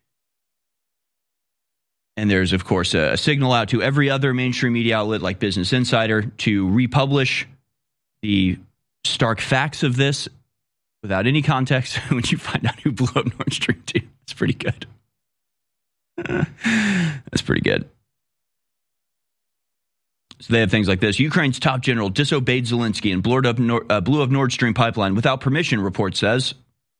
And there's, of course, a signal out to every other mainstream media outlet like Business Insider to republish the stark facts of this without any context when you find out who blew up Nord Stream 2. It's pretty good. That's pretty good. So they have things like this. Ukraine's top general disobeyed Zelensky and blew up Nord Stream pipeline without permission, report says.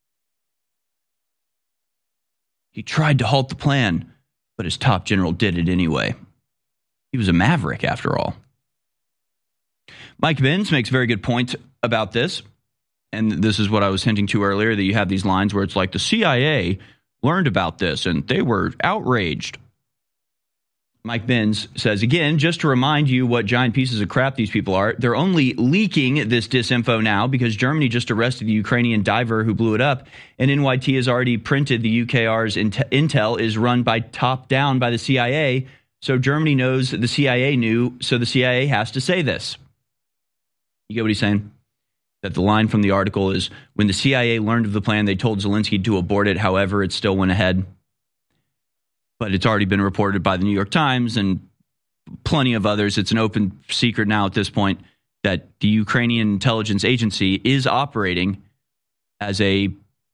He tried to halt the plan, but his top general did it anyway. He was a maverick, after all. Mike Benz makes a very good point about this. And this is what I was hinting to earlier, that you have these lines where it's like the CIA learned about this and they were outraged. Mike Benz says, again, just to remind you what giant pieces of crap these people are, they're only leaking this disinfo now because Germany just arrested the Ukrainian diver who blew it up, and NYT has already printed the UKR's intel is run by top down by the CIA, so Germany knows that the CIA knew, so the CIA has to say this. You get what he's saying? That the line from the article is, when the CIA learned of the plan, they told Zelensky to abort it. However, it still went ahead. But it's already been reported by the New York Times and plenty of others. It's an open secret now at this point that the Ukrainian intelligence agency is operating as a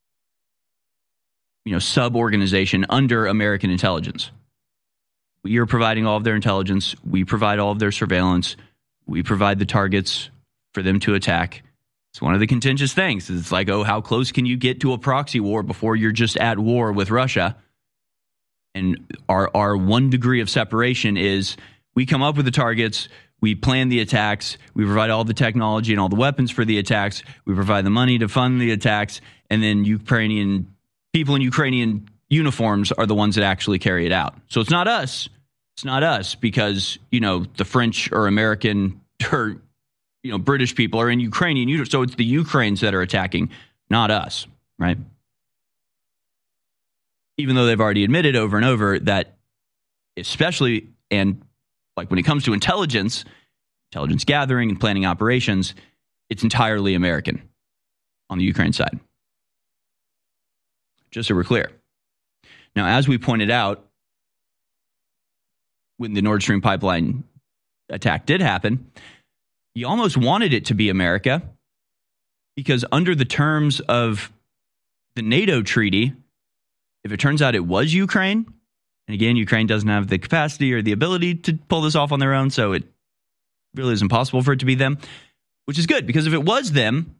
sub-organization under American intelligence. We are providing all of their intelligence. We provide all of their surveillance. We provide the targets for them to attack. It's one of the contentious things. It's like, oh, how close can you get to a proxy war before you're just at war with Russia? And our 1 degree of separation is we come up with the targets, we plan the attacks, we provide all the technology and all the weapons for the attacks, we provide the money to fund the attacks, and then Ukrainian people in Ukrainian uniforms are the ones that actually carry it out. So it's not us. It's not us because, the French or American or, British people are in Ukrainian uniforms. So it's the Ukrainians that are attacking, not us, right? Even though they've already admitted over and over that, especially, and like when it comes to intelligence gathering and planning operations, it's entirely American on the Ukraine side. Just so we're clear. Now, as we pointed out, when the Nord Stream pipeline attack did happen, you almost wanted it to be America because under the terms of the NATO treaty, if it turns out it was Ukraine, and again, Ukraine doesn't have the capacity or the ability to pull this off on their own, so it really isn't possible for it to be them, which is good, because if it was them,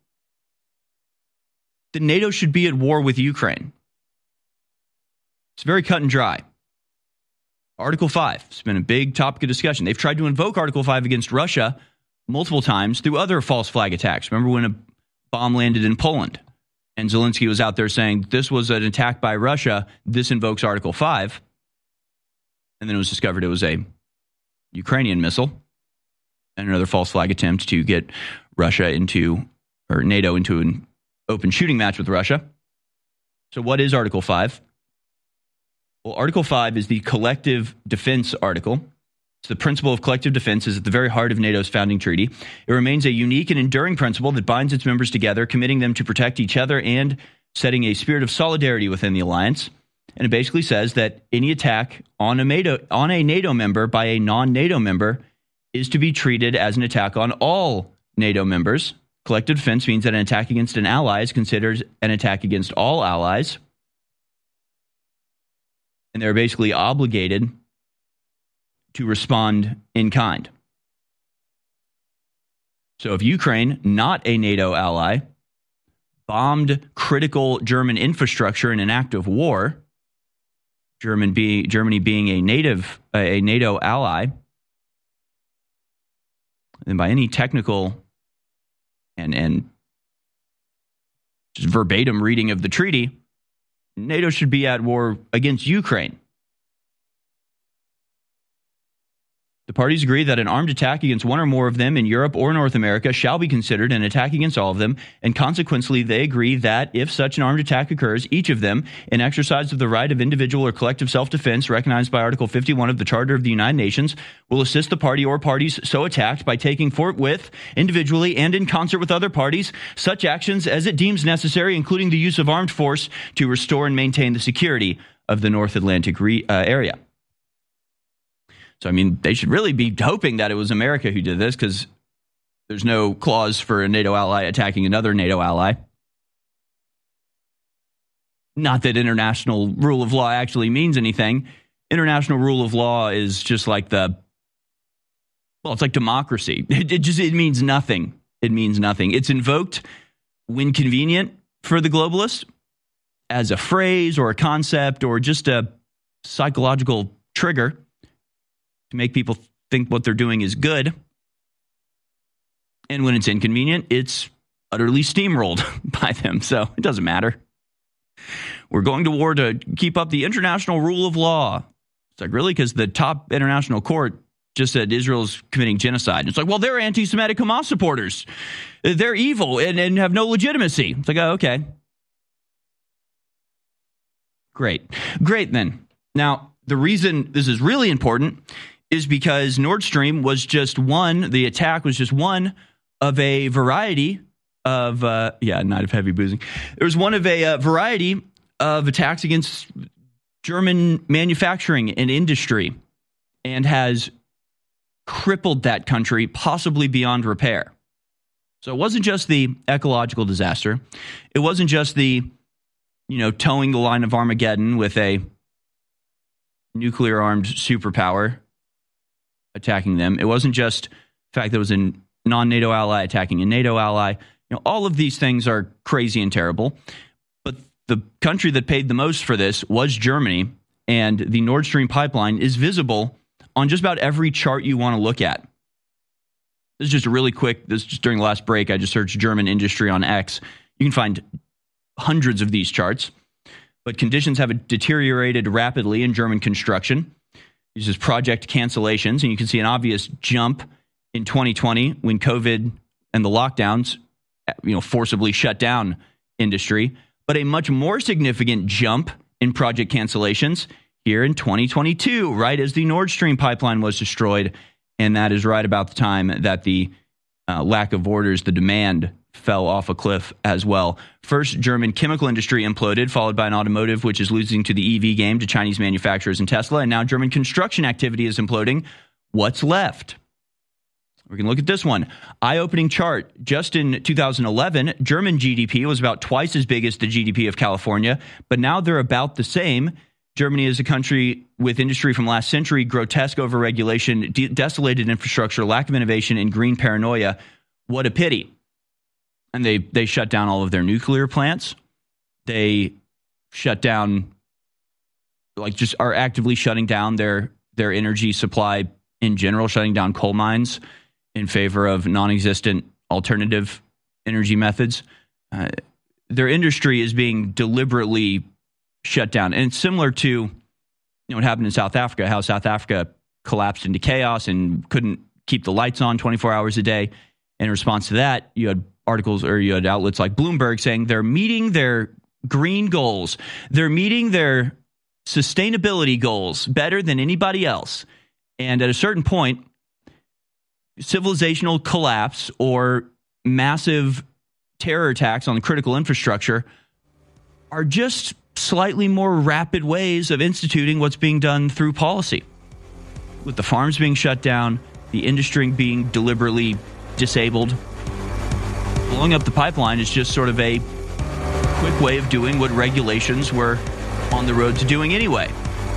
then NATO should be at war with Ukraine. It's very cut and dry. Article 5 has been a big topic of discussion. They've tried to invoke Article 5 against Russia multiple times through other false flag attacks. Remember when a bomb landed in Poland? And Zelensky was out there saying, this was an attack by Russia. This invokes Article 5. And then it was discovered it was a Ukrainian missile and another false flag attempt to get NATO into an open shooting match with Russia. So what is Article 5? Well, Article 5 is the collective defense article. So the principle of collective defense is at the very heart of NATO's founding treaty. It remains a unique and enduring principle that binds its members together, committing them to protect each other and setting a spirit of solidarity within the alliance. And it basically says that any attack on a NATO member by a non-NATO member is to be treated as an attack on all NATO members. Collective defense means that an attack against an ally is considered an attack against all allies. And they're basically obligated to respond in kind. So if Ukraine, not a NATO ally, bombed critical German infrastructure in an act of war, Germany being a NATO ally, then by any technical and just verbatim reading of the treaty, NATO should be at war against Ukraine. The parties agree that an armed attack against one or more of them in Europe or North America shall be considered an attack against all of them, and consequently they agree that if such an armed attack occurs, each of them, in exercise of the right of individual or collective self-defense recognized by Article 51 of the Charter of the United Nations, will assist the party or parties so attacked by taking forthwith, individually and in concert with other parties, such actions as it deems necessary, including the use of armed force, to restore and maintain the security of the North Atlantic area. So, they should really be hoping that it was America who did this, because there's no clause for a NATO ally attacking another NATO ally. Not that international rule of law actually means anything. International rule of law is just like it's like democracy. It means nothing. It means nothing. It's invoked when convenient for the globalists as a phrase or a concept or just a psychological trigger to make people think what they're doing is good. And when it's inconvenient, it's utterly steamrolled by them. So it doesn't matter. We're going to war to keep up the international rule of law. It's like, really? Because the top international court just said Israel's committing genocide. It's like, well, they're anti-Semitic Hamas supporters. They're evil and have no legitimacy. It's like, oh, okay. Great then. Now, the reason this is really important is because Nord Stream was just the attack was just one of a variety of, night of heavy boozing. There was one of a variety of attacks against German manufacturing and industry, and has crippled that country possibly beyond repair. So it wasn't just the ecological disaster. It wasn't just the, towing the line of Armageddon with a nuclear-armed superpower attacking them. It wasn't just the fact that it was a non-NATO ally attacking a NATO ally. All of these things are crazy and terrible. But the country that paid the most for this was Germany, and the Nord Stream pipeline is visible on just about every chart you want to look at. This is just a really quick, this is just during the last break, I just searched German industry on X. You can find hundreds of these charts, but conditions have deteriorated rapidly in German construction. This is project cancellations, and you can see an obvious jump in 2020 when COVID and the lockdowns, forcibly shut down industry, but a much more significant jump in project cancellations here in 2022, right as the Nord Stream pipeline was destroyed. And that is right about the time that the lack of orders, the demand fell off a cliff as well. First, German chemical industry imploded, followed by an automotive, which is losing to the EV game to Chinese manufacturers and Tesla. And now German construction activity is imploding. What's left? We can look at this one. Eye-opening chart. Just in 2011, German GDP was about twice as big as the GDP of California, but now they're about the same. Germany is a country with industry from last century, grotesque overregulation, desolated infrastructure, lack of innovation, and green paranoia. What a pity. And they shut down all of their nuclear plants. They shut down, just are actively shutting down their energy supply in general, shutting down coal mines in favor of non-existent alternative energy methods. Their industry is being deliberately shut down. And it's similar to what happened in South Africa, how South Africa collapsed into chaos and couldn't keep the lights on 24 hours a day. In response to that, you had you had outlets like Bloomberg saying they're meeting their green goals. They're meeting their sustainability goals better than anybody else. And at a certain point, civilizational collapse or massive terror attacks on critical infrastructure are just slightly more rapid ways of instituting what's being done through policy. With the farms being shut down, the industry being deliberately disabled, blowing up the pipeline is just sort of a quick way of doing what regulations were on the road to doing anyway.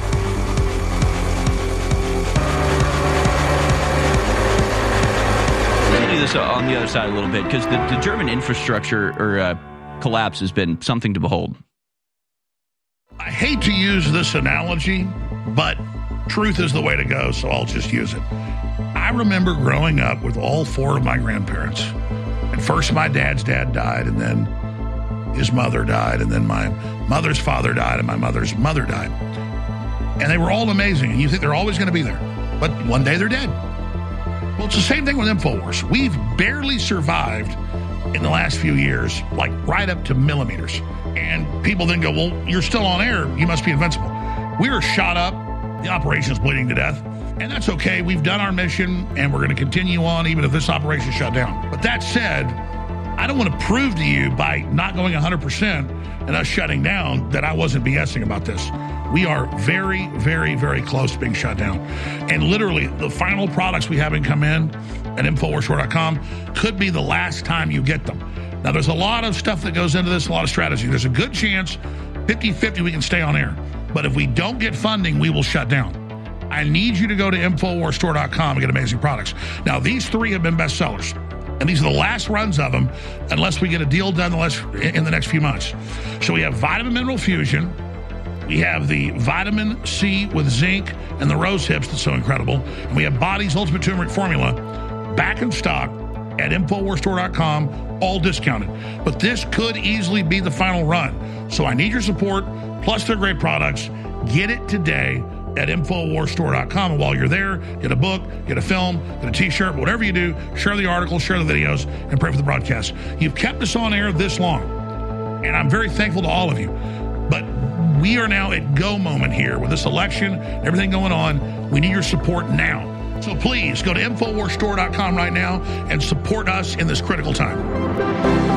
Let me do this on the other side a little bit, because the German infrastructure collapse has been something to behold. I hate to use this analogy, but truth is the way to go, so I'll just use it. I remember growing up with all four of my grandparents. And first my dad's dad died, and then his mother died, and then my mother's father died, and my mother's mother died. And they were all amazing, and you think they're always going to be there. But one day they're dead. Well, it's the same thing with InfoWars. We've barely survived in the last few years, like right up to millimeters. And people then go, well, you're still on air. You must be invincible. We were shot up. The operation is bleeding to death. And that's okay. We've done our mission, and we're going to continue on even if this operation is shut down. But that said, I don't want to prove to you by not going 100% and us shutting down that I wasn't BSing about this. We are very, very, very close to being shut down. And literally, the final products we haven't come in at InfoWarsStore.com could be the last time you get them. Now, there's a lot of stuff that goes into this, a lot of strategy. There's a good chance, 50-50, we can stay on air. But if we don't get funding, we will shut down. I need you to go to InfoWarsStore.com and get amazing products. Now, these three have been bestsellers, and these are the last runs of them unless we get a deal done in the next few months. So we have Vitamin Mineral Fusion. We have the Vitamin C with zinc and the rose hips that's so incredible. And we have Body's Ultimate Turmeric Formula back in stock at InfoWarsStore.com, all discounted. But this could easily be the final run. So I need your support, plus they're great products. Get it today at InfoWarsStore.com. And while you're there, get a book, get a film, get a t-shirt, whatever you do, share the articles, share the videos, and pray for the broadcast. You've kept us on air this long, and I'm very thankful to all of you. But we are now at go moment here with this election, everything going on. We need your support now. So please go to InfoWarsStore.com right now and support us in this critical time.